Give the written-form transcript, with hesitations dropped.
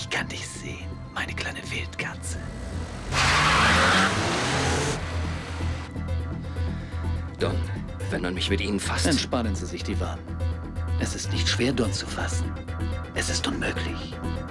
Ich kann dich sehen, meine kleine Wildkatze. Don, wenn man mich mit Ihnen fasst... Entspannen Sie sich die Waden. Es ist nicht schwer, Don zu fassen. Es ist unmöglich.